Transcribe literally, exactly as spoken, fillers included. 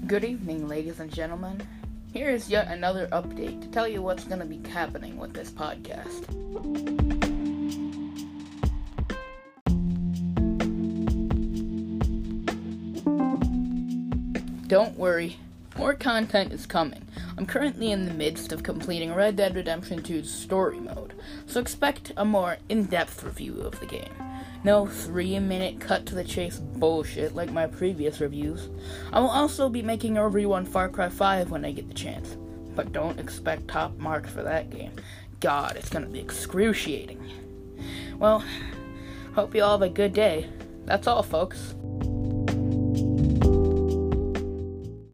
Good evening, ladies and gentlemen. Here is yet another update to tell you what's going to be happening with this podcast. Don't worry, more content is coming. I'm currently in the midst of completing Red Dead Redemption two's story mode, so expect a more in-depth review of the game. No three-minute cut-to-the-chase bullshit like my previous reviews. I will also be making a review on Far Cry five when I get the chance, but don't expect top marks for that game. God, it's gonna be excruciating. Well, hope you all have a good day. That's all, folks.